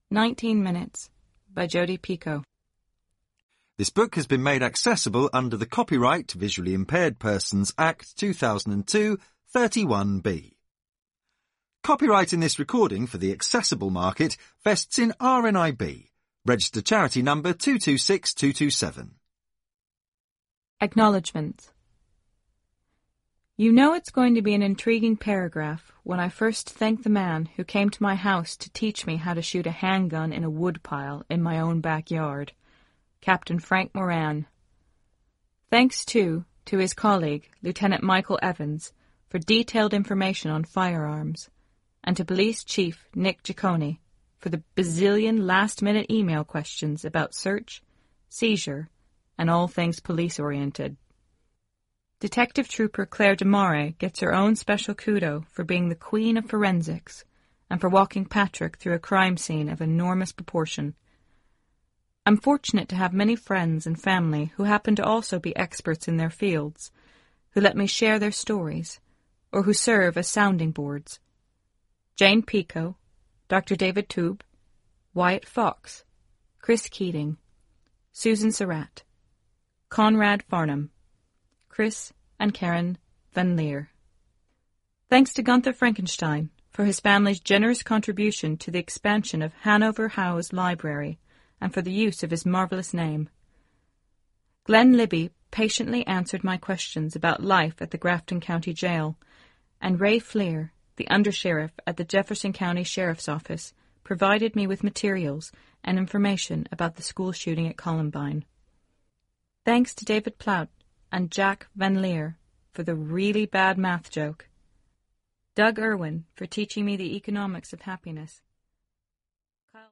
19 Minutes by Jodi Picoult. This book has been made accessible under the Copyright Visually Impaired Persons Act 2002, 31B. Copyright in this recording for the accessible market vests in RNIB, registered charity number 226227. Acknowledgements. You know it's going to be an intriguing paragraph when I first thank the man who came to my house to teach me how to shoot a handgun in a woodpile in my own backyard, Captain Frank Moran. Thanks, too, to his colleague, Lieutenant Michael Evans, for detailed information on firearms, and to Police Chief Nick Giacone for the bazillion last-minute email questions about search, seizure, and all things police-oriented. Detective Trooper Claire Demare gets her own special kudo for being the queen of forensics and for walking Patrick through a crime scene of enormous proportion. I'm fortunate to have many friends and family who happen to also be experts in their fields, who let me share their stories, or who serve as sounding boards. Jane Pico, Dr. David Toub, Wyatt Fox, Chris Keating, Susan Surratt, Conrad Farnham, Chris and Karen Van Leer. Thanks to Gunther Frankenstein for his family's generous contribution to the expansion of Hanover House Library and for the use of his marvelous name. Glenn Libby patiently answered my questions about life at the Grafton County Jail, and Ray Fleer, the undersheriff at the Jefferson County Sheriff's Office, provided me with materials and information about the school shooting at Columbine. Thanks to David Plout and Jack Van Leer for the really bad math joke. Doug Irwin for teaching me the economics of happiness.